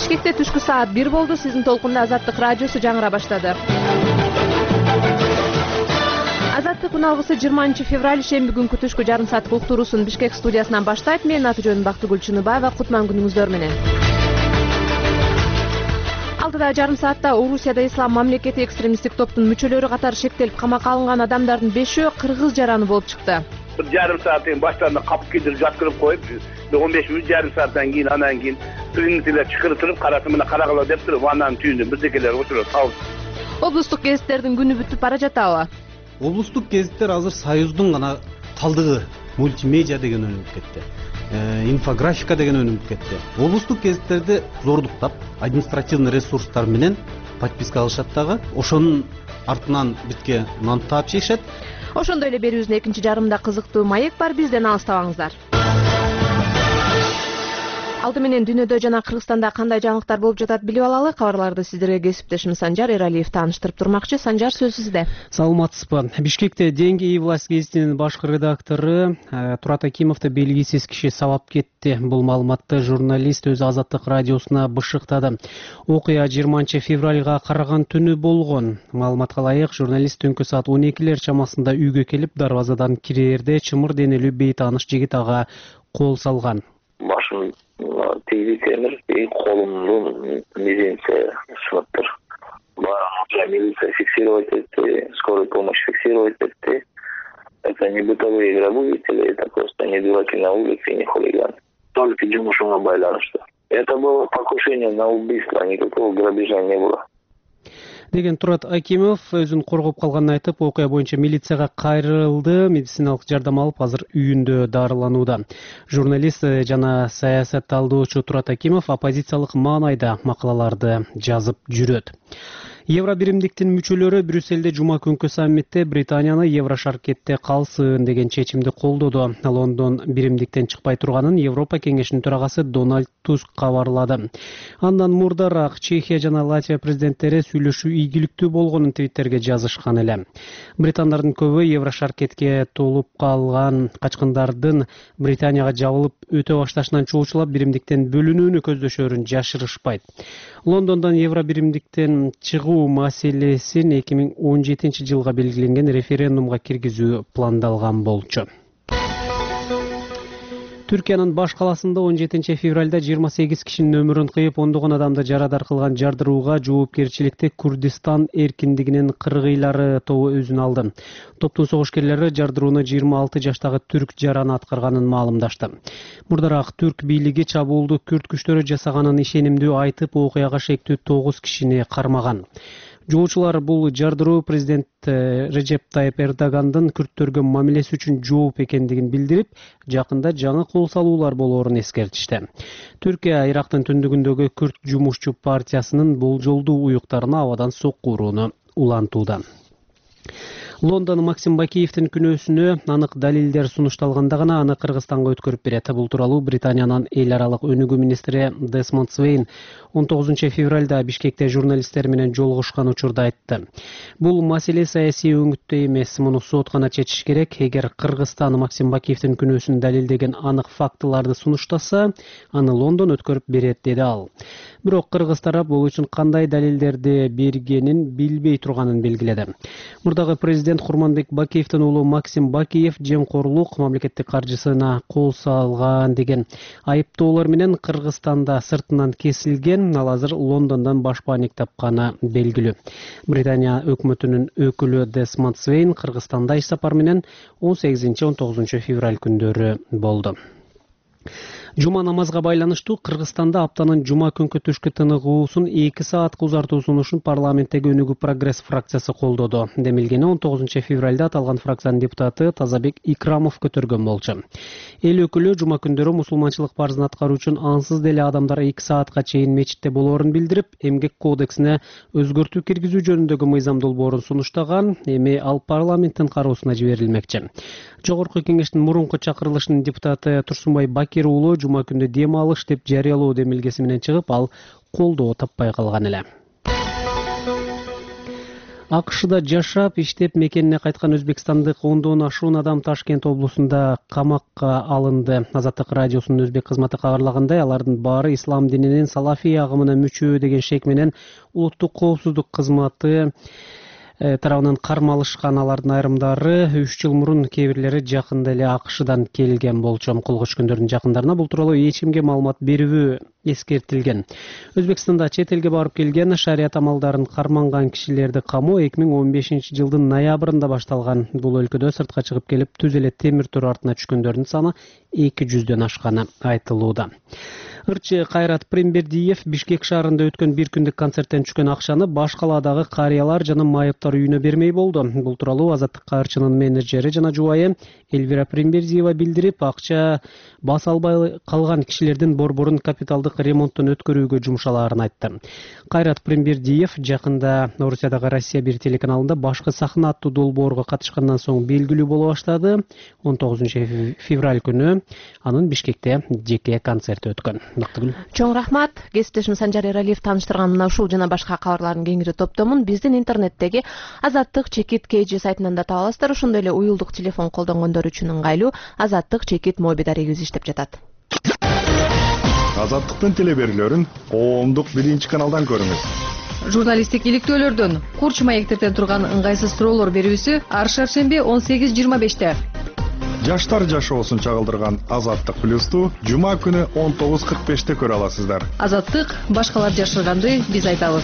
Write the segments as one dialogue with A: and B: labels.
A: Бишкекте түшкү саат 1 болду. Сиздин толкунда Азаттык радиосу жаңыра баштады. Азаттык уналгысы 20 февраль шемби күнкү түшкү жарым сааттык уктуруусун Бишкек студиясынан баштайт. Менин аты жөнүм Бактыгүл Чыныбаева. Кутман күнүңүздөр менен. Алдыда жарым саатта Орусияда ислам мамлекети экстремисттик топтун мүчөлөрү катары шектелип камакка алынган адамдардын 5-өө кыргыз жараны болуп чыкты.
B: Bir yarım saatin başlarına kapı gidirip jatkırıp koyup 15 minut yarım saatten keyin anan keyin trinitiler çıkırtırıp karasımına karakala dep turup ananın tүйүндө birdekeler oturup sağ.
A: Облустук гезиттердин күнү бүтүп бара жатабы?
C: Облустук гезиттер азыр Союздун гана калдыгы, мультимедиа деген өнүгүп кетти. Инфографика деген өнүгүп кетти. Облустук гезиттерди зордуктап, административный ресурстар менен подписка алышат дагы. Ошонун артынан битке нан таап жешет.
A: Ошондой эле берүүбүздүн экинчи жарымында кызыктуу маек бар, бизден алыстабаңыздар. Алды менен дүйнөдө жана Кыргызстанда кандай жаңылыктар болуп жатат билип алалы. Кабарларды сиздерге кесиптешим Санжар Эралиев тааныштырып турмакчы. Санжар, сөз сизде.
D: Саламатсызбы. Бишкекте «Деньги и власть» гезитинин башкы редактору Турат Акимовду белгисиз киши сабап кетти. Бул маалыматты журналист өз Азаттык радиосуна бышыктады. Окуя 20 февралга караган түнү болгон. Маалыматка ылайык, журналист түнкү саат 12 чамасында үйгө келип, дарбазадан кирээрде чымыр денелүү бейтааныш жигит ага кол салган.
E: Башым тегиз темир, колумдун мизинче сыныптыр. Милиция фиксировать этти, скорая помощь фиксировать этти. Это не бытовые грабители, это просто не дураки на улице и не хулиганы. Только жумушуңа байланыштуу. Это было покушение на убийство, никакого грабежа не было.
D: Деген Турат Акимов өзүн коргоп калганын айтып, окуя боюнча милицияга кайрылды, медициналык жардам алып, азыр үйүндө дарыланууда. Журналист жана саясатталдоочу Турат Акимов оппозициялык маанайда макалаларды жазып жүрөт. Евро биримдиктин мүчөлөрү Брюссельде жума күнкү саммитте Британияны Евро шаркетте калсын деген чечимди колдоду. Лондон биримдиктен чыкпай турганын Европа кеңешинин төрагасы Дональд Туск кабарлады. Андан мурдараак Чехия жана Латвия президенттери сүйлөшүү ийгиликтүү болгонун Твиттерге жазышкан эле. Британдардын көбү Евро шаркетке толуп калган качкындардын Британияга жабылып өтө башташынан чоочулап биримдиктен бөлүнүүнү көздөшөрүн жашырышпайт. Лондондон Евро биримдиктен чыгуу маселесин 2017 жылга белгиленген референдумга киргизүү пландалган болчу. Түркиянын баш каласында 17 февралда 28 кишинин өмүрүн кыйып, ондогон адамды жарадар кылган жардырууга жоопкерчиликти Курдистан эркиндигинин кыргыйлары тобу өзүн алды. Топтун согушкерлери жардырууну 26 жаштагы түрк жараны аткарганын маалымдашты. Мурдараак түрк бийлиги чабуулду күрд күчтөрү жасаганын ишенимдүү айтып, окуяга шектүү 9 кишини кармаган. Жоочулар бул жардыруу президент Режеп Тайып Эрдогандын күрттөргө мамилеси үчүн жооп экендигин билдирип, жакында жаңы кол салуулар болоорун эскертишти. Түркия Ирактын түндүгүндөгү күрт жумушчу партиясынын болжолдуу уюктарына абадан сокку урууну улантууда. Лондон Максим Бакиевдин күнөөсүнө анык далилдер сунушталганда гана аны Кыргызстанга өткөрүп берет. Бул тууралуу Британиянын эл аралык өнүгүү министри Десмонд Свейн 19 февралда Бишкекте журналисттер менен жолугушкан учурда айтты. Бул маселе саясий өңүттө эмес, муну сот гана чечиш керек. Эгер Кыргызстан Максим Бакиевдин күнөөсүн далилдеген анык фактыларды сунуштаса, аны Лондон өткөрүп берет, деди ал. Бирок кыргыз тарап бул үчүн кандай далилдерди бергенин билбей турганын белгиледи. Мурдагы президент Курманбек Бакиевдин уулу Максим Бакиев жемкорлук, мамлекеттик каржысына кол салган деген айыптоолор менен Кыргызстанда сыртынан кесилген, ал азыр Лондондон башпаанек тапканы белгилүү. Британия өкмөтүнүн өкүлү Десмонд Свейн Кыргызстанда иш сапар менен 18-19 февраль күндөрү болду. Жума намазга байланыштуу Кыргызстанда аптанын жума күнкү түшкү тыныгуусун 2 саатка узартуу сунушун парламенттеги Өнүгүү прогресс фракциясы колдоду. Демилгени 19 февралда аталган фракциянын депутаты Тазабек Икрамов көтөргөн болчу. Эл өкүлү жума күндөрү мусулманчылык парызын аткаруу үчүн ансыз деле адамдар 2 саатка чейин мечитте болоорун билдирип, эмгек кодексине өзгөртүү киргизүү жөнүндөгү мыйзам долбоорун сунуштаган, эми ал парламенттин кароосуна жиберилмекчи. Жогорку кеңештин мурунку чакырылышынын депутаты Турсунбай Бакир уулу жума күндө дем алыш деп жарыялоо демилгеси менен чыгып, ал колдоо таппай калган эле. АКШда жашап, иштеп мекенине кайткан өзбекстандык 10дон ашуун адам Ташкент облусунда камакка алынды. Азаттык радиосунун өзбек кызматы кабарлагандай, алардын баары ислам дининин салафий агымына мүчө деген шек менен улуттук коопсуздук кызматы тарабынан кармалышкан. Алардын айрымдары 3 жыл мурун, кээ бирлери жакында эле АКШдан келген болчу. Колго түшкөндөрдүн жакындарына бул тууралуу эч кимге маалымат берүүбү эскертилген. Өзбекстанда чет элге барып келген шарият амалдарын карманган кишилерди камоо 2015-жылдын ноябрында башталган. Бул өлкөдө сыртка чыгып келип түз эле темир тор артына түшкөндөрдүн саны 200дөн ашканы айтылууда. Ырчы Кайрат Прембердиев Бишкек шаарында өткөн бир күндүк концерттен түшкөн акчаны баш калаадагы карыялар жана майыптар үйүнө бермей болду. Бул тууралуу Азаттыкка ырчынын менеджери жана жубайы Эльвира Прембердиева билдирип, акча баса албай калган кишилердин борборун капиталдык ремонттон өткөрүүгө жумшалаарын айтты. Кайрат Прембердиев жакында Орусиядагы Россия 1 телеканалында башкы сахна аттуу долбоорго катышкандан соң белгилүү боло баштады. 19 февраль күнү анын Бишкекте жеке концерти өткөн.
A: Чоң рахмат. Кесиптешим Санжар Эралиев тааныштырган мына ушул жана башка кабарлардын кеңири топтомун биздин интернеттеги azattik-kg сайтынан да таба аласыздар. Ошондой эле уюлдук телефон колдонгондор үчүн ыңгайлуу Azattik дарегибиз иштеп жатат.
F: Азаттыктын телеберүүлөрүн коомдук 1-каналдан көрүңүз.
G: Журналисттик иликтөөлөрдөн, курч маектерден турган ыңгайсыз суроолор берүүсү ар шаршемби 18:25.
F: Жаштар жашоосун чагылдырган Азаттык плюсту жума күнү 19:45 көрө аласыздар.
G: Азаттык башкалар жашырганды биз айтабыз.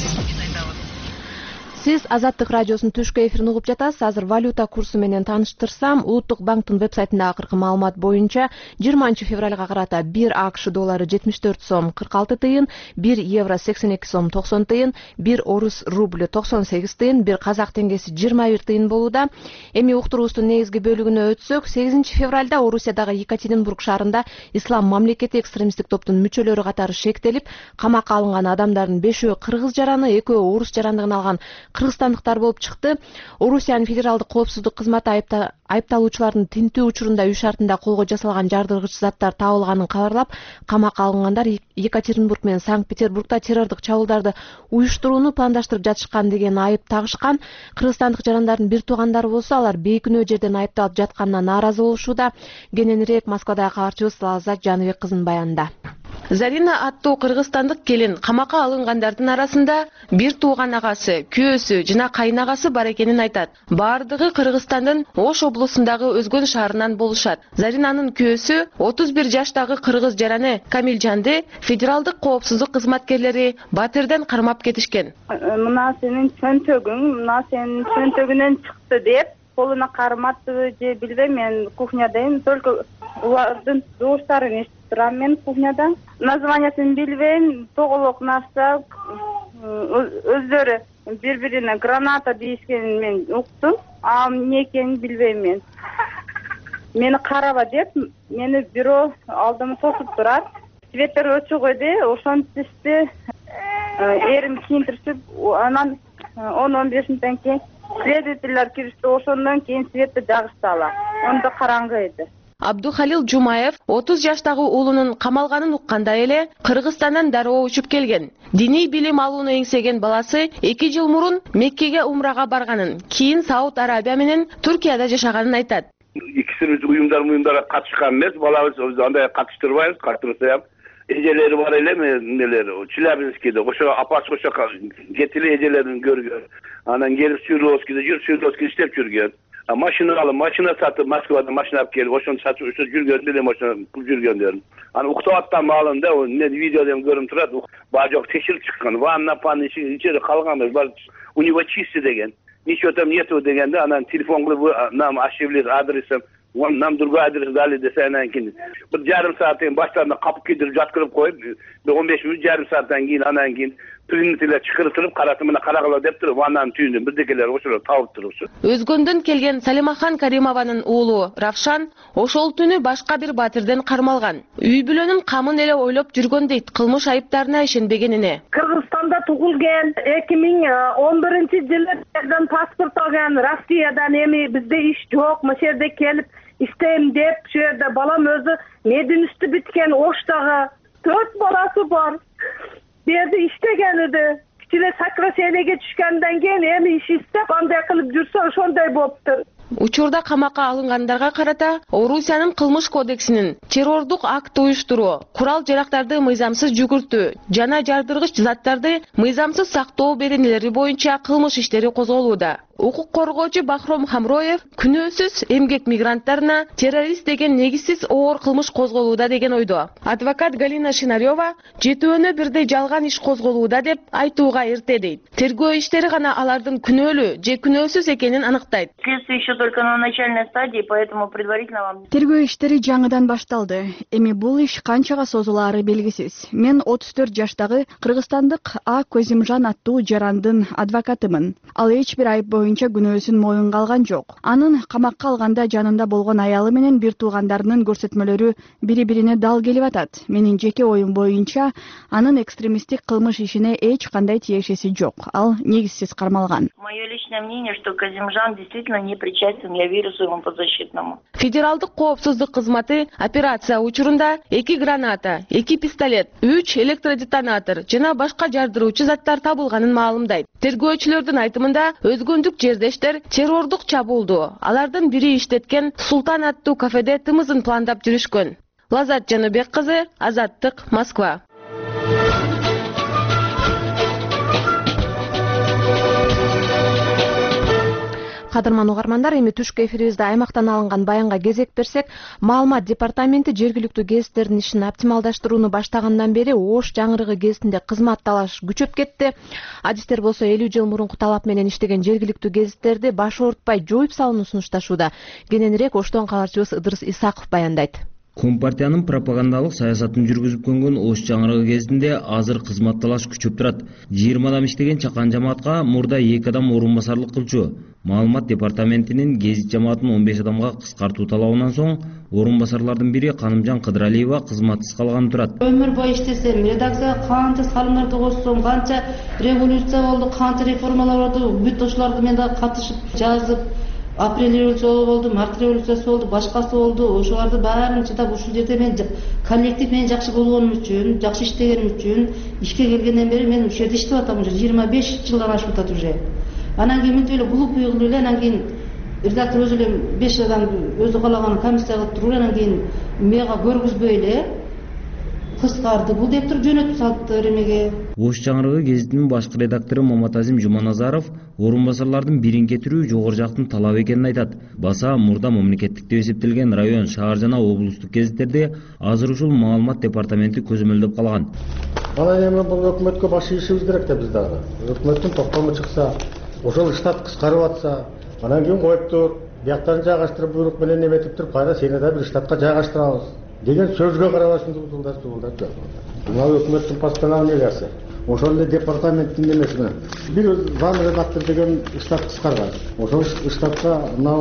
A: Сиз Азаттык радиосунун түшкү эфирин угуп жатасыз. Азыр валюта курсу менен тааныштырсам, Улуттук банктын вебсайтында акыркы маалымат боюнча 20 февралга карата 1 АКШ доллары 74 сом 46 тыйын, 1 евро 82 сом 90 тыйын, 1 орус рубль 98 тыйын, 1 казак теңгеси 21 тыйын болууда. Эми уктуруубуздун негизги бөлүгүнө өтсөк, 8 февралда Орусиядагы Екатеринбург шаарында ислам мамлекети экстремисттик топтун мүчөлөрү катары шектелип, камакка алынган адамдардын 5-өө кыргыз жараны, 2-өө орус жарандыгын алган кыргызстандыктар болуп чыкты. Орусиянын федералдык коопсуздук кызматы айыпталуучулардын тинтүү учурунда үй шартында колго жасалган жардыргыч заттар табылганын кабарлап, камакка алынгандар Екатеринбург менен Санкт-Петербургда террордук чабуулдарды уюштурууну пландаштырып жатышкан деген айып тагышкан. Кыргызстандык жарандардын бир туугандары болсо, алар бейкүнөө жерден айыпталып жатканына нааразы болушууда. Кененирээк Москвадагы кабарчыбыз Лаззат Жаныбек кызынын баянында. Зарина аттуу кыргызстандык келин камакка алынгандардын арасында бир тууган агасы, күйөөсү жана кайнагасы бар экенин айтат. Баардыгы Кыргызстандын Ош облусундагы Өзгөн шаарынан болушат. Заринанын күйөөсү 31 жаштагы кыргыз жараны Камилжанды федералдык коопсуздук кызматкерлери батирден кармап кетишкен.
H: Мына сенин чөнтөгүнөн чыкты деп колуна карматтыбы же билбейм, мен кухнядайм, только улардын добуштарын эшитип турам мен кухняда. Названиясын билбейм, тоголок нарса, өздөрү бири-бирине граната дейишкенин мен уктум. Эмне экенин билбейм мен. Мени караба деп, мени бирөө алдыма тосуп турат. Светтер өчүк эди, ошентишти эрим кийинтиришип, анан 10-15 мүнөттөн кийин следовательдер киришти, ошондон кийин светти жагышталар. Ондо караңгы эди. Абдухалил Жумаев 30 жаштагы уулунун камалганын укканда эле Кыргызстандан дароо учуп келген. Диний билим алууну эңсеген баласы 2 жыл мурун Меккеге умрага барганын, кийин Сауд Арабия менен Туркияда жашаганын айтат.
B: Икисибиз уюмдарга катышкан эмес, балабыз андай катыштырбайбыз, катыштырса ham эжелери бар эле, эмнелер, Челябинскийде, ошо апасы ошо кетиле эжелерин көргөн. Анан келип Свердловскийде иштеп жүргөн. Машина алып, машина сатып, Москвадан машина алып келип, ошону сатып жүргөн элем, ошону жүргөндөрүн. Анан уктап аттан маалында, видеодон көрүнүп турат, баа жок текширип чыккан. Ванна паны ичери калган, у него чисто деген. Ничего там нету дегенде, анан телефон кылып, нам ошибли адресом, нам другой адрес дали десе, анан кийин бир жарым сааттан баштарына капып кидирип жаткырып коюп, 15 мүнөт жарым сааттан кийин анан кийин принтерлер чакыртылып, каратымына карагыла деп туруп, анан түйүндөн бирдекелер ошол табып турупчу.
A: Өзгөндөн келген Салимахан Каримованын уулу Равшан ошол түнү башка бир батирден кармалган. Үй бүлөнүн камын эле ойлоп жүргөн дейт, кылмыш айыптарына ишенбегенине.
H: Кыргызстанда тугулган, 2011-жылы паспорт алган, Россиядан эми бизде иш жок, мышерде келип иштейм деп, şu жерде балам өзү мединисти бүткен Оштагы 4 баласы бар. Берди иштеген эди. силер сокращениеге түшкөндөн кийин эми иш иштеп андай кылып жүрсө ошондой болуптур.
A: Учурда камакка алынгандарга карата Орусиянын кылмыш кодексинин террордук акт уюштуруу, курал-жарактарды мыйзамсыз жүгүртүү жана жардыргыч заттарды мыйзамсыз сактоо беренелери боюнча кылмыш иштери козголууда. Укук коргоочу Бахром Хамроев күнөөсүз эмгек мигранттарына террорист деген негизсиз оор кылмыш козголууда деген ойдо. Адвокат Галина Шинарёва жетөөнө бирдей жалган иш козголууда деп айтууга эрте дейт. Тергөө иштери гана алардын күнөөлүү же күнөөсүз экенин аныктайт.
I: Следствие еще только на начальной стадии, поэтому предварительно вам...
J: Тергөө иштери жаңыдан башталды. Эми бул иш канчага созулаары белгисиз. Мен 34 жаштагы кыргызстандык А Көзимжан аттуу жарандын адвокатымын. Ал эч бир айып боюнча күнөөсүн моюнга алган жок. Анын камакка алганда жанында болгон аялы менен бир туугандарынын көрсөтмөлөрү бири-бирине дал келип атат. Менин жеке оюм боюнча анын экстремисттик кылмыш ишине эч кандай тиешеси жок. Ал негизсиз кармалган.
I: Мое личное мнение, что Көзимжан действительно не причастен, я верю своему подзащитному.
A: Федералдык коопсуздук кызматы операция учурунда 2 граната, 2 пистолет, 3 электродетонатор жана башка жардыруучу заттар табылганын маалымдайт. Тергөөчүлөрдүн айтымында өзгөндүк жердештер террордук чабуулду алардын бири иштеткен Султан аттуу кафеде тымызын пландап жүрүшкөн. Лазат Жаныбек кызы, Азаттык, Москва. Кадырман угармандар, эми түшкү эфирибизде аймактан алынган баянга кезек берсек, маалымат департаменти жергиликтүү гезиттердин ишин оптималдаштырууну баштагандан бери Ош жаңырыгы гезитинде кызмат талаш күчөп кетти. Адистер болсо 50 жыл мурунку талап менен иштеген жергиликтүү гезиттерди баш оорутпай жоюп салууну сунушташууда. Кененирээк Оштон кабарчыбыз Ыдырыс Исаков баяндайт.
K: Компартиянын пропагандалык саясатын жүргүзүп көнгөн Ош жаңырыгы кезинде азыр кызмат талаш күчөп турат. 20 адам иштеген чакан жамаатка мурда 2 адам орун басарлык кылчу. Маалымат департаментинин гезит жамаатын 15 адамга кыскартуу талабынан соң орун басарлардын бири Канымжан Кыдыралиева кызматсыз калган турат.
L: Өмүр бою иштесем, редакцияга канча салымдарды кошсом, канча революция болду, канча реформалар болду, бүт ошолорду мен да катышып жазып, апрель революциясы болду, март революциясы болду, башкасы болду. Ошолорду баарын чыдап ушул жерде мен коллектив менен жакшы болгонум үчүн, жакшы иштегеним үчүн ишке келгенден бери мен ушул жерде иштеп атам, уже 25 жылдан ашып атат уже. Анан кийин мынтип эле глупый кылып эле, анан кийин редактор өзү эле 5 адамды өзү каалаган комиссия кылып туруп, анан кийин мага көргүзбөй эле кыскарды бул деп туруп жөнөтүп салыптыр эмеге.
K: Ош жаңырыгы гезитинин башкы редактору Маматазим Жуманазаров орун басарлардын бирин кетирүү жогору жактын талабы экенин айтат. Баса мурда мамлекеттик деп эсептелген район, шаар жана облустук гезиттерде азыр ушул маалымат департаменти көзөмөлдөп калган.
M: Анан эми бул өкмөткө баш ийишибиз керек да биз дагы. Өкмөттүн токтому чыкса, ошол штат кыскарып атса, анан кийин коюптур, бияктарын жайгаштырып буйрук менен эметип туруп, кайра сени да бир штатка жайгаштырабыз деген сөзгө карабай ушундай жок. Мына өкмөттүн постановлениясы, ошол эле департаменттин эмесине бир зам редактор деген штат кыскарган. Ошол штатка мына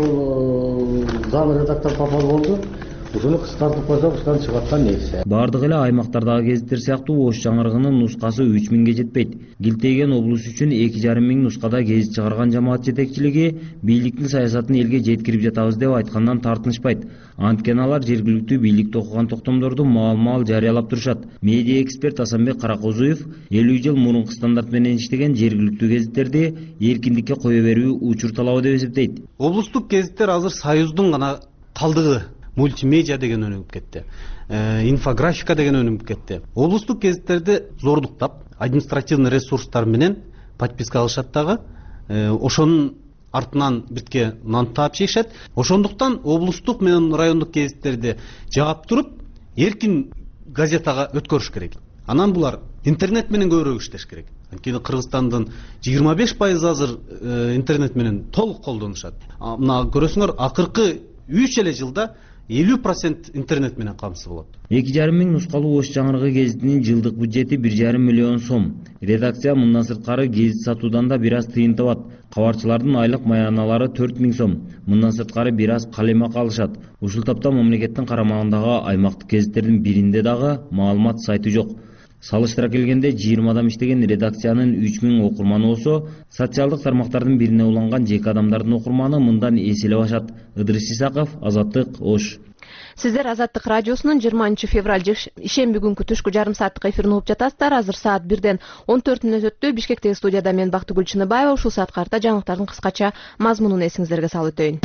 M: зам редактор попал болду. Ушуну кыскартып койсок, ушудан чыгып аткан нерсе.
K: Бардык эле аймактардагы гезиттер сыяктуу Ош жаңырыгынын нускасы 3000ге жетпейт. Гилтейген облус үчүн 2,5 миң нускада гезит чыгарган жамаат жетекчилиги бийликтин саясатын элге жеткирип жатабыз деп айткандан тартынышпайт. Анткени алар жергиликтүү бийликте окуган токтомдорду маал-маал жарыялап турушат. Медиа эксперт Асанбек Каракозуев 50 жыл мурунку стандарт менен иштеген жергиликтүү гезиттерди эркиндикке кое берүү учур талабы деп эсептейт.
C: Облустук гезиттер азыр Союздун гана калдыгы. Мультимедиа деген өнүгүп кетти. Инфографика деген өнүгүп кетти. Облустук гезиттерди зордуктап, административный ресурстар менен подписка алышат дагы. Ошонун артынан битке нан таап жейишет. Ошондуктан облустук менен райондук гезиттерди жагап туруп, эркин газетага өткөрүш керек. Анан булар интернет менен көбүрөөк иштеш керек. Анткени Кыргызстандын 25% азыр интернет менен толук колдонушат. Мына көрөсүңөр, акыркы 3 эле жылда 50% интернет менен камсыз болот.
K: 2,5 миң нускалуу Ош жаңырыгы гезитинин жылдык бюджети 1,5 миллион сом. Редакция мындан сырткары гезит сатуудан да бир аз тыйын табат. Кабарчылардын айлык маяналары 4 миң сом. Мындан сырткары бир аз калемак алышат. Ушул тапта мамлекеттин карамагындагы аймактык гезиттердин биринде дагы маалымат сайты жок. Салыштыра келгенде 20 адам иштеген редакциянын 3000 окурманы болсо, социалдык тармактардын бирине уланган жеке адамдардын окурманы мындан эселеп ашат. Ыдырыс Исаков, Азаттык, Ош.
A: Сиздер Азаттык радиосунун 20 февраль ишемби күнкү түшкү жарым сааттык эфирин угуп жатасыздар. Азыр саат 1-ден 14 мүнөт өттү. Бишкектеги студияда мен Бактыгүл Чыныбаева. Ушул саатка карата жаңылыктардын кыскача мазмунун эсиңиздерге салып өтөйүн.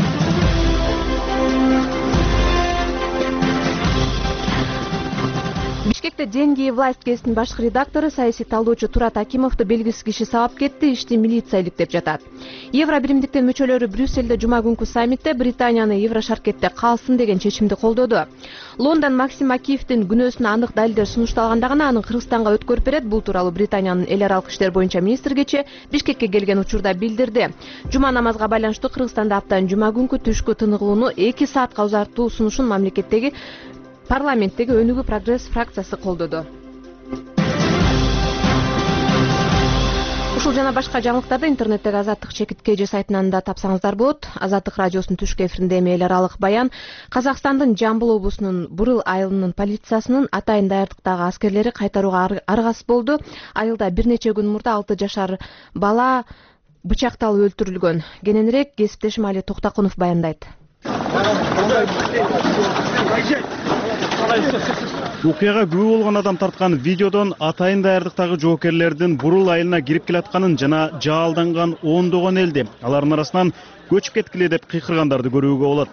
A: Бишкекте «Деньги и власть» гезитинин башкы редактору, саясий талдоочу Турат Акимовду белгисиз киши сабап кетти, ишти милиция иликтеп жатат. Евро биримдиктин мүчөлөрү Брюссельде жума күнкү саммитте Британияны Евро шаркетте калсын деген чечимди колдоду. Лондон Максим Акиевдин күнөөсүнө анык далилдер сунушталганда гана анын Кыргызстанга өткөрүп берет. Бул тууралуу Британиянын эл аралык иштер боюнча министр кечээ Бишкекке келген учурда билдирди. Жума намазга байланыштуу Кыргызстанда аптанын жума күнкү түшкү тыныгууну 2 саатка узартуу сунушун мамлекеттеги парламенттеги Өнүгүү прогресс фракциясы колдоду. Ушул жана башка жаңылыктарды интернеттеги Азаттык чекит сайтынан да тапсаңыздар болот. Азаттык радиосунун түшкү эфиринде эл аралык баян. Казакстандын Жамбыл облусунун Бурыл айылынын полициясынын атайын даярдыктагы аскерлери кайтарууга аргасыз болду. Айылда бир нече күн мурда 6 жашар бала бычакталып өлтүрүлгөн. Кененирээк кесиптешим Али Токтакунов баяндайт.
N: Окуяга күбө болгон адам тарткан видеодон атайын даярдыктагы жоокерлердин Бурул айылына кирип келатканын жана жаалданган ондогон элди, алардын арасынан көчүп кеткиле деп кыйкыргандарды көрүүгө болот.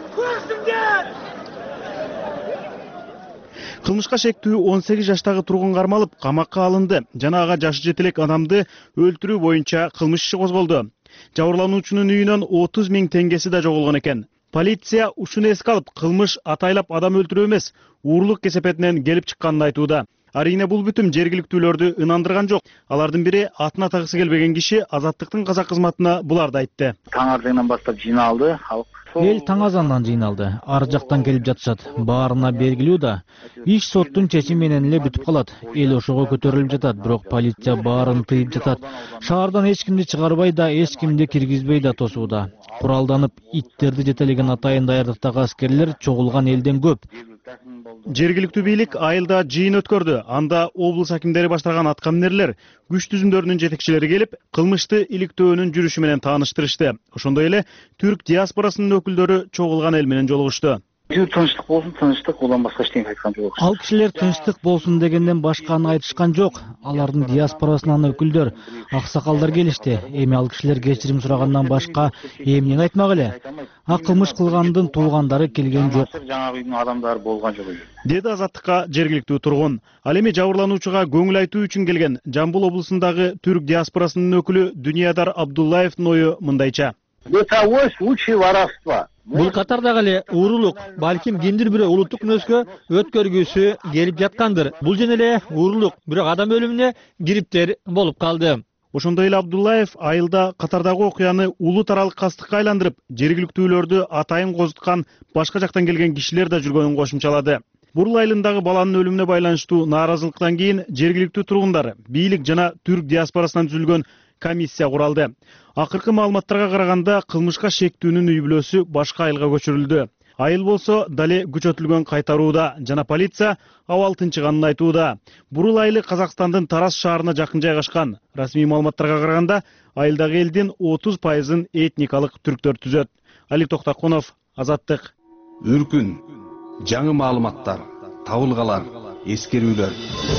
N: Кылмышка шектүү 18 жаштагы тургун кармалып, камакка алынды жана ага жашы жете элек адамды өлтүрүү боюнча кылмыш иши козголду. Жабырлануучунун үйүнөн 30 000 теңгеси да жоголгон экен. Полиция ушуну эске алып, кылмыш атайлап адам өлтүрүү эмес, уурлук кесепетинен келип чыкканын айтууда. Арийне бул бүтүм жергиликтүүлөрдү ынандырган жок. Алардын бири атына тагысы келбеген киши Азаттыктын казак кызматына буларды айтты.
O: Таң ардыгынан баштап жыйналды, халык.
P: Эл таң азандан жыйналды. Ар жактан келип жатышат. Баарына белгилүү да. Иш соттун чечими менен эле бүтүп калат. Эл ошого көтөрүлүп жатат, бирок полиция баарын тыйып жатат. Шаардан эч кимди чыгарбай да, эч кимди киргизбей да тосууда. Куралданып иттерди жетелеген атайын даярдыктагы аскерлер чогулган элден көп.
N: Жергиликтүү бийлик айылда жыйын өткөрдү. Анда облус акимдери баштаган аткаминерлер, күч түзүмдөрүнүн жетекчилери келип, кылмышты иликтөөнүн жүрүшү менен тааныштырышты. Ошондой эле түрк диаспорасынын өкүлдөрү чогулган эл менен жолугушту.
O: Тынчтык болсун, тынчтык, улам башка эчтеке айткан жок.
P: Ал кишилер тынчтык болсун дегенден башканы айтышкан жок. Алардын диаспорасынан өкүлдөр, аксакалдар келишти. Эми ал кишилер кечирим сурагандан башка эмнени айтмак эле? Кылмыш кылгандын туугандары келген жок.
O: Жаңа үйдүн адамдары болгон жок.
N: Деди Азаттыкка жергиликтүү тургун. Ал эми жабырлануучуга көңүл айтуу үчүн келген Жамбыл облусундагы түрк диаспорасынын өкүлү Дүниядар Абдуллаевдин ою мындайча.
O: Бытовой случай воровства.
P: Бул катардагы эле уурулук, балким кимдир бирөө улуттук мүнөзгө өткөргүсү келип жаткандыр. Бул жана эле уурулук, бирок адам өлүмүнө кириптер болуп калды.
N: Ошондой эле Абдуллаев айылда катардагы окуяны улут аралык кастыкка айландырып, жергиликтүүлөрдү атайын козуткан башка жактан келген кишилер да жүргөнүн кошумчалады. Бурул айылындагы баланын өлүмүнө байланыштуу нааразылыктан кийин жергиликтүү тургундар, бийлик жана түрк диаспорасынан түзүлгөн комиссия куралды. Акыркы маалыматтарга караганда кылмышка шектүүнүн үй бүлөсү башка айылга көчүрүлдү. Айыл болсо дале күчөтүлгөн кайтарууда жана полиция абал тынчыганын айтууда. Бурул айылы Казакстандын Тарас шаарына жакын жайгашкан. Расмий маалыматтарга караганда айылдагы элдин 30% этникалык түрктөр түзөт. Али Токтакунов, Азаттык.
Q: Үркүн, жаңы маалыматтар, табылгалар, эскерүүлөр.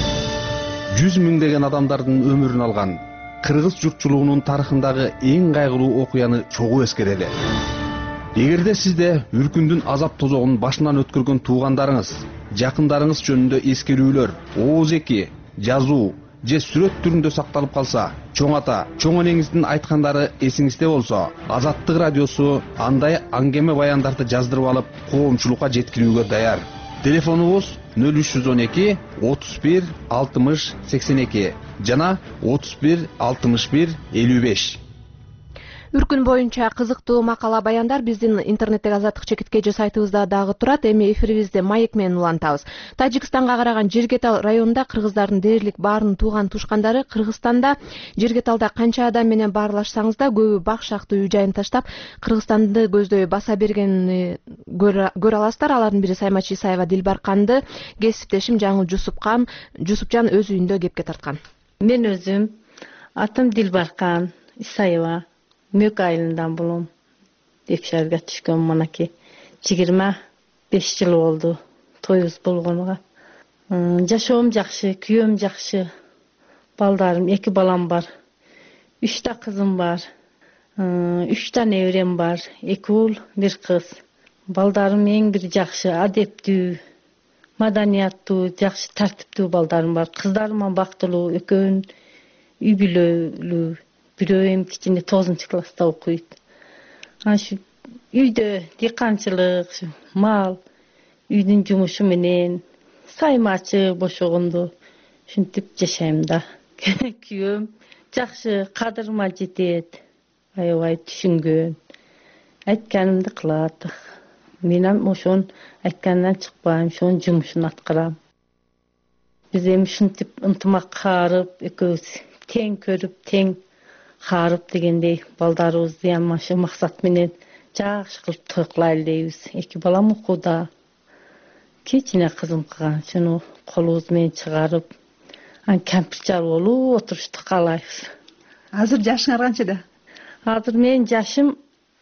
Q: 100 миңдеген адамдардын өмүрүн алган кыргыз журтчулугунун тарыхындагы эң кайгылуу окуяны чогуу эскерели. Эгерде сизде үркүндүн азап тозогун башынан өткөргөн туугандарыңыз, жакындарыңыз жөнүндө эскерүүлөр, ооз эки, жазуу же сүрөт түрүндө сакталып калса, чоң ата, чоң энеңиздин айткандары эсиңизде болсо, Азаттык радиосу андай аңгеме баяндарды жаздырып алып, коомчулукка жеткирүүгө даяр. Телефонубуз 0312 31 60 82 жана 31 61 55.
A: Үркүн боюнча кызыктуу макала баяндар биздин интернеттеги Азаттык чекиткеже сайтыбызда дагы турат. Эми эфирибизди маек менен улантабыз. Тажикстанга караган Жергетал районунда кыргыздардын дээрлик баарынын тууган туушкандары Кыргызстанда Жергеталда канча адам менен баарлашсаңыз да көбү бак шактуу үй жайын таштап Кыргызстанды көздөй баса бергенин көрө аласыздар. Алардын бири Саймачы Исаева Дилбарканды кесиптешим Жаңыл Жусупжан өз үйүндө кепке тарткан.
R: Мен өзүм атым Дилбаркан Исаева Мөк айылынан болом. Деп шаарга түшкөн манаки 25 жыл болду тоюбуз болгонуга. Жашоом жакшы, күйөөм жакшы. Балдарым 2 балам бар. 3 та кызым бар. 3 та неберем бар. 2 уул, 1 кыз. Балдарым эң бир жакшы, адептүү, маданияттуу, жакшы тартиптүү балдарым бар. Кыздарым бактылуу, экөөнүн үй бүлөлүү. Бирөө эми кичине 9 класста окуйт. Ашы үйдө дыйканчылык, мал, үйдүн жумушу менен саймачы бошогонду ушинтип жашайм да. Күйөөм жакшы, кадырыма жетет. Аябай түшүнгөн. Айтканымды кылат. Мен ошон айткандан чыкпайм, ошонун жумушун аткарам. Биз эми ушинтип ынтымак каарып, экөөбүз тең көрүп, тең каарып дегендей балдарыбызды ашы максат менен жакшы кылып той кылайлы дейбиз. 2 балам окууда. Кичине кызым калган, шуну колубуз менен чыгарып, кампирчар болуп отурушту каалайбыз.
S: Азыр жашыңар канчада?
R: Азыр менин жашым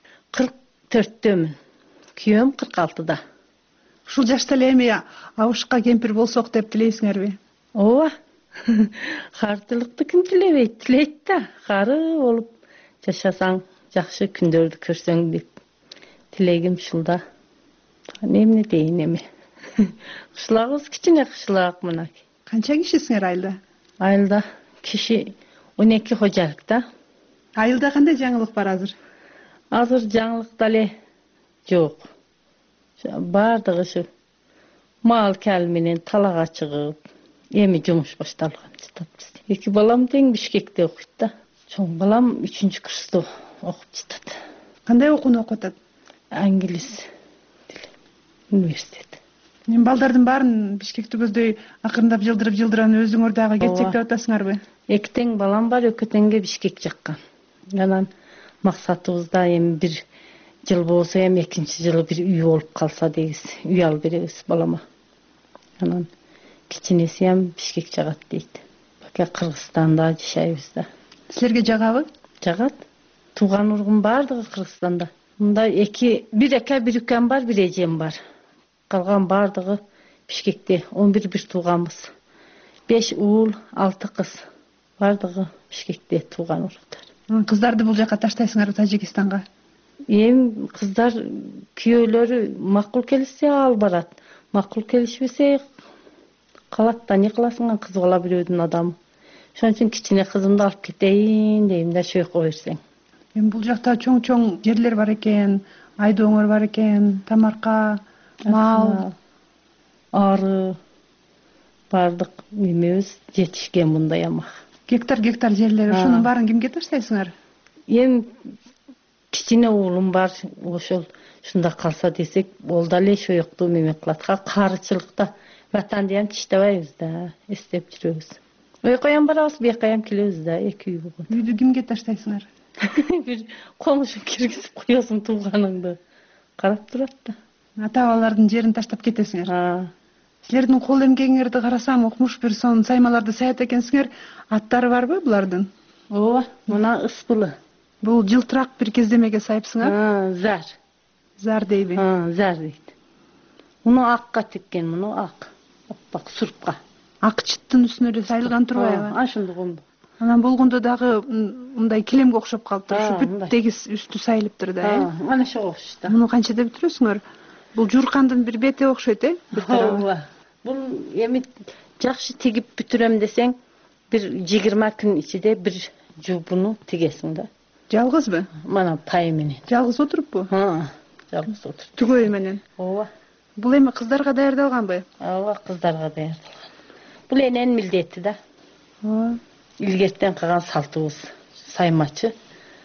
R: 44дөмүн. Күйөөм 46да.
S: Ушул жашта эле эми абышка кемпир болсок деп тилейсиңерби?
R: Ооба. Кардылыкты ким тилебейт? Тилейт да. Кары болуп жашасаң, жакшы күндөрдү көрсөң деп тилегим ушул да. Эмне дейин эми? Кышлагыбыз кичине кышлак мынакей.
S: Канча кишисиңер айылда?
R: Айылда киши 12 кожалык да.
S: Айылда кандай жаңылык бар азыр?
R: Азыр жаңылык дале жок. Бардыгы ушу мал кал менен талага чыгып, эми жумуш башталган жатат бизде. 2 балам тең Бишкекте окуйт да. Чоң балам 3 курста окуп жатат.
S: Кандай окууну окуп атат?
R: Англис тили университет.
S: Мен балдардын баарын Бишкекти көздөй акырындап жылдырып өзүңөр дагы кетсек деп атасыңарбы?
R: 2 тең балам бар, экөөтеңге Бишкек жаккан. Анан максатыбыз да эми 1 жыл болсо эми 2-чи жылы бир үй болуп калса дейбиз. Үй алып беребиз балама. Анан кичинеси ham Бишкек жагат дейт. Бака Кыргызстанда жашайбыз да.
S: Силерге жагабы?
R: Жагат. Тууган ургум бардыгы Кыргызстанда. Мында 1 ака, 1 укам бар, 1 эжем бар. Калган бардыгы Бишкекте 11 бир тууганбыз. 5 уул, 6 кыз. Бардыгы Бишкекте тууган уруктар.
S: Кыздарды бул жака таштайсыңарбы Тажикстанга?
R: Эми кыздар күйөөлөрү макул келсе ал барат. Макул келишпесе калат да, не кыласың, кыз бала бирөөдүн адамы. Ошон үчүн кичине кызымды алып кетейин дейм да, шөйкө берсең.
S: Эми бул жакта чоң жерлер бар экен, айдооңор бар экен, тамарка, мал,
R: ары бардык эмебиз жетишкен мындай ама.
S: Гектар жерлер, ошонун баарын кимге таштайсыңар?
R: Эми кичине уулум бар, ошол ушунда калса десек, ол да эле шөйөктү меме кылат. Карычылыкта ватанды ham тиштебайбыз да, эстеп жүрөбүз. Ойкоям барабыз, бейкаям келебиз да, 2 үй болгон.
S: Үйдү кимге таштайсыңар?
R: Бир комушу киргизип коесуң тууганыңды. Карап турат да.
S: Ата-бабалардын жерин таштап кетесиңер. Силердин кол эмгегиңерди карасам, окмуш бир сон саймаларды саят экенсиңер. Аттары барбы булардын?
R: Ооба, мына Ыспылы.
S: Бул жылтырак бир кездемеге сайыпсыңар?
R: Зар.
S: Зар дейби?
R: Зар дейт. Муну акка теккен, муну ак. Оппак сурпка.
S: Ак чыттын үстүнө эле сайылган турбайбы?
R: Ошондой болду.
S: Анан болгондо дагы мындай килемге окшоп калыптыр. Ушу бүт тегиз үстү сайылыптыр да,
R: Ана ошого окшош да.
S: Муну канча деп бүтүрөсүңөр? Бул журкандын бир бети окшойт, бир тарабы.
R: Ооба. Бул эми жакшы тигип бүтүрөм десең, бир 20 күн ичинде бир жуупуну тигесиң да.
S: Жалгызбы?
R: Мана пай менен.
S: Жалгыз отуруппу?
R: Жалгыз отуруп.
S: Түгөй менен.
R: Ооба.
S: Бул эми кыздарга даярдалганбы?
R: Ооба, кыздарга даярдалган. Бул эненин милдети да. Илгертен калган салтыбыз. Саймачы.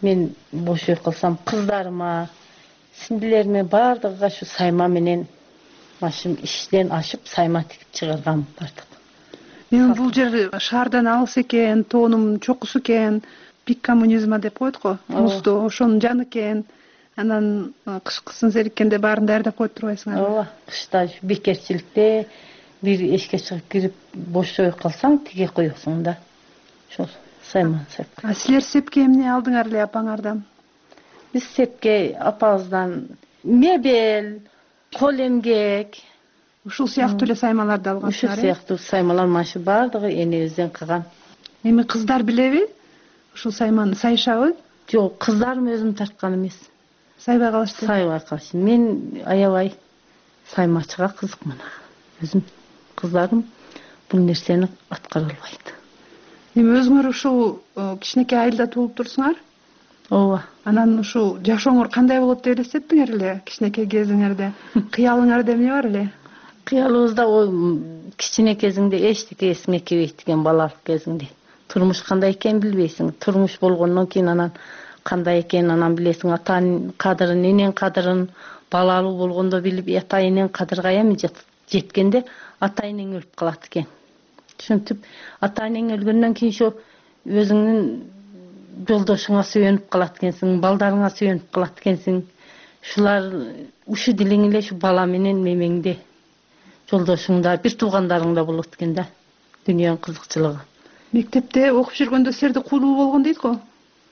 R: мен бош үй кылсам кыздарыма, сиңдилериме баардыгыга ушу сайма менен машым иштен ашып сайма тигип чыгаргам бардык.
S: Мен бул жер шаардан алыс экен, тоонум чокусу экен, пик коммунизма деп коет го, музду, ошонун жаны экен. Анан кышкысын сериккенде баарын даярдап коюп турбайсыңар.
R: Ооба, кышта бекерчиликте бир эшикке чыгып кирип бош үй калсаң тиге коесуң да. Ошол сайма сеп.
S: А силер сепке эмне алдыңар эле апаңардан?
R: Биз сепке апабыздан мебель, кол эмгек,
S: ушул сыяктуу эле саймаларды алгансыңар.
R: Ушул сыяктуу саймалар машы баардыгы энебизден калган.
S: Эми кыздар билеби? Ушул сайманы сайышабы?
R: Жок, кыздарым өзүм тарткан эмес.
S: Сайбай калышты.
R: Сайбай калышты. Мен аябай саймачыга кызыкмын. Өзүм кыздарым бул нерсени аткара албайт.
S: Эми өзүңөр ушул кичинекей айылда туулуп турсуңар?
R: Ооба.
S: Анан ушул жашооңор кандай болот деп элестеттиңер эле кичинекей кезиңерде? Кыялыңарда эмне бар эле?
R: Кыялыбызда кичине кезиңде эчтеке эсиңе келбейт экен, балалык кезиңде. Турмуш кандай экенин билбейсиң. Турмуш болгондон кийин анан кандай экенин анан билесиң. Атанын кадырын, эненин кадырын балалуу болгондо билип, ата эненин кадырга эми жеткенде ата энең өлүп калат экен. Ушинтип ата энең өлгөндөн кийин ошо өзүңдүн жолдошуңа сүйөнүп калат экенсиң, балдарыңа сүйөнүп калат экенсиң. Ушулар ушу дилиң эле ушу бала менен мемеңде, жолдошуңда, бир туугандарыңда болот экен да. Дүйнөнүн кызыкчылыгы.
S: Мектепте окуп жүргөндө силерде кудул болгон дейт го.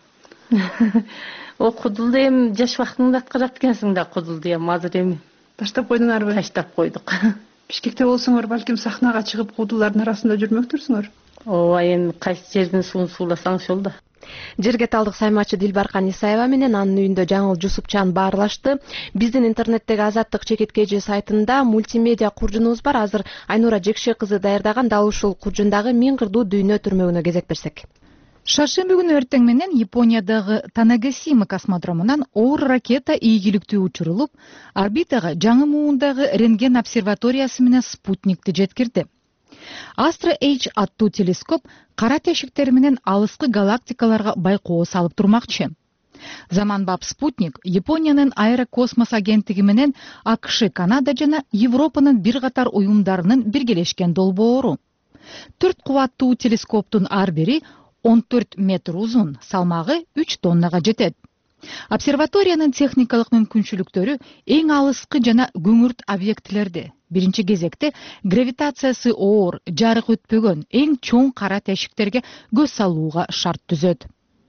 R: Кудулду эми жаш убактыңда аткарат экенсиң да кудулду эми азыр эми.
S: Таштап койдуңарбы?
R: Таштап койдук.
S: Бишкекте болсоңор балким сахнага чыгып кудулардын арасында жүрмөктүрсүңөр.
R: Ооба, эми кайсы жердин суун сууласаң ошол да.
A: Жерге талдык саймачы Дилбаркан Исаева менен анын үйүндө Жаңыл Жусупчан баарлашты. Биздин интернеттеги Азаттык чекиткежи сайтында мультимедиа куржунубуз бар. Азыр Айнура Жекше кызы даярдаган дал ушул куржундагы Миң кырдуу дүйнө түрмөгүнө кезек берсек.
T: Шаршемби күнү эртең менен Япониядагы Танагасима космодромунан оор ракета ийгиликтүү учурулуп, орбитага жаңы муундагы рентген обсерваториясы менен спутникти жеткирди. Astro H аттуу телескоп кара тешиктери менен алыскы галактикаларга байкоо салып турмакчы. Заманбап спутник Япониянын аэрокосмос агенттиги менен АКШ, Канада жана Европанын бир катар уюмдарынын биргелешкен долбоору. 4 кубаттуу телескоптун ар бири 14 метр узун, салмагы 3 тоннага жетет. Обсерваториянын техникалык мүмкүнчүлүктөрү эң алыскы жана күңүрт объектилерди, биринчи кезекте гравитациясы оор, жарык өтпөгөн эң чоң кара тешиктерге көз салууга шарт түзөт.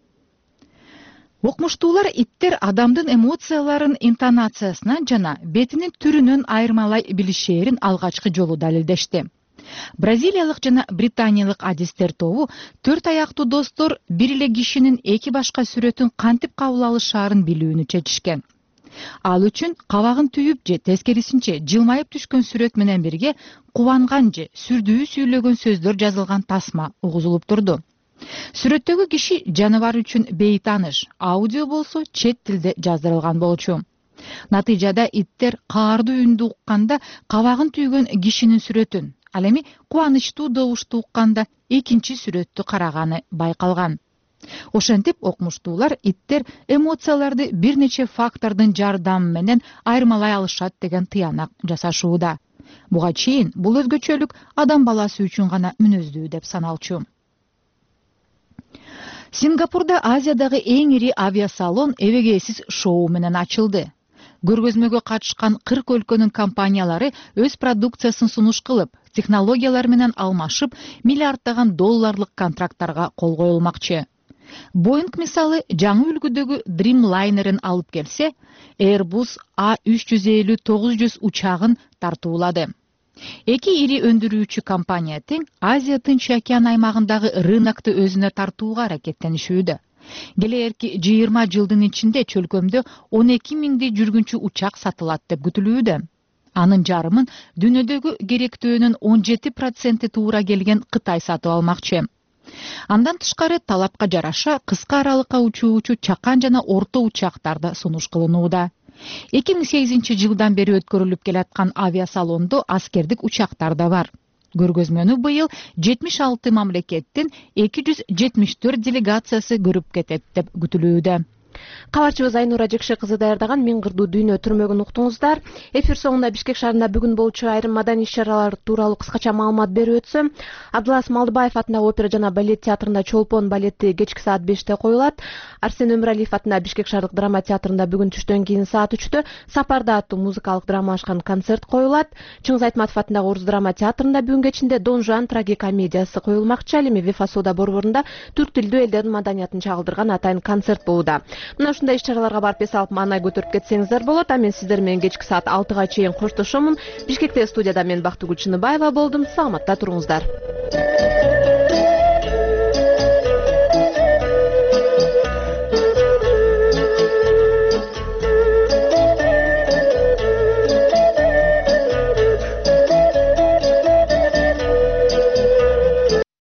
T: Окмуштуулар иттер адамдын эмоцияларын интонациясына жана бетинин түрүнөн айырмалай билишээрин алгачкы жолу далилдешти. Бразилиялык жана британиялык адистер тобу 4 аяктуу достор бир эле кишинин эки башка сүрөтүн кантип кабыл алышаарын билүүнү чечишкен. Ал үчүн кабагын түйүп же тескерисинче жылмайып түшкөн сүрөт менен бирге кубанган же сүрдүү сүйлөгөн сөздөр жазылган тасма угузулуп турду. Сүрөттөгү киши жаныбар үчүн бейтаныш, аудио болсо чет тилде жаздырылган болчу. Натыйжада иттер каардуу үндү укканда кабагын түйгөн кишинин сүрөтүн, ал эми кубанычтуу добушту укканда экинчи сүрөттү караганы байкалган. Ошентип окмуштуулар иттер эмоцияларды бир нече фактордун жардамы менен айырмалай алышат деген тыянак жасашууда. Буга чейин бул өзгөчөлүк адам баласы үчүн гана мүнөздүү деп саналчу. Сингапурда Азиядагы эң ири авиасалон эбегейсиз шоу менен ачылды. Көргөзмөгө катышкан 40 өлкөнүн компаниялары өз продукциясын сунуш кылып, технологиялар менен алмашып, миллиарддаган долларлык контракттарга кол коюлмакчы. Boeing мисалы жаңы үлгүдөгү Dreamliner'ын алып келсе, Airbus A350-900 учагын тартуулады. Эки ири өндүрүүчү компания тең Азия Тынч океан аймагындагы рынокты өзүнө тартууга аракеттенишүүдө. Келээрки 20 жылдын ичинде чөлкөмдө 12 миңдей жүргүнчү учак сатылат деп күтүлүүдө. Анын жарымын дүйнөдөгү керектөөнүн 17% туура келген Кытай сатып алмакчы. Андан тышкары талапка жараша кыска аралыкка учуучу чакан жана орто учактарда сунуш кылынууда. 2008 жылдан бери өткөрүлүп келаткан авиасалондо аскердик учактар да бар. Көргөзмөнү быйыл 76 мамлекеттин 274 делегациясы көрүп кетет деп күтүлүүдө.
A: Кабарчыбыз Айнура Жекше кызы даярдаган Мен кырдуу дүйнө түрмөгүн уктуңуздар. Эфир соңунда Бишкек шаарында бүгүн болчу айрым маданий иш-чаралар тууралуу кыскача маалымат берип өтсөм, Абдылас Малдыбаев атындагы опера жана балет театрында Чолпон балети кечки саат 5те коюлат. Арсен Өмүралиев атындагы Бишкек шаардык драма театрында бүгүн түштөн кийин саат 3тө Сапарда аттуу музыкалык драмалашкан концерт коюлат. Чыңгыз Айтматов атындагы Орус драма театрында бүгүн кечинде Дон Жуан трагикомедиясы коюлмакчы. Ал эми Вифасода борборунда түрк тилдүү элдердин маданиятын чагылдырган атайын концерт болууда. Мына ушундай иш-чараларга барып эс алып маанай көтөрүп кетсеңиздер болот. А мен сиздер менен кечки саат 6га чейин коштошомун. Бишкекте студияда мен Бактыгүл Чыныбаева болдум. Саламатта туруңуздар.